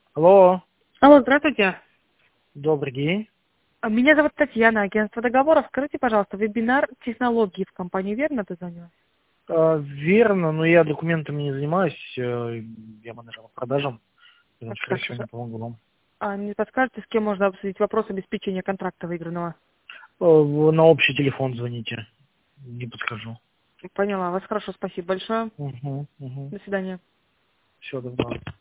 Алло, Алло, здравствуйте. добрый день. Меня зовут Татьяна, агентство договоров. Скажите, пожалуйста, вебинар технологии в компании верно дозвонилась? Верно, но я документами не занимаюсь, я менеджер по продажам, поэтому, скорее всего, Хорошо. не помогу вам. А не подскажете, с кем можно обсудить вопрос обеспечения контракта выигранного? Вы на общий телефон звоните, не подскажу. Поняла вас. Хорошо, спасибо большое. Угу. До свидания. Все, добро.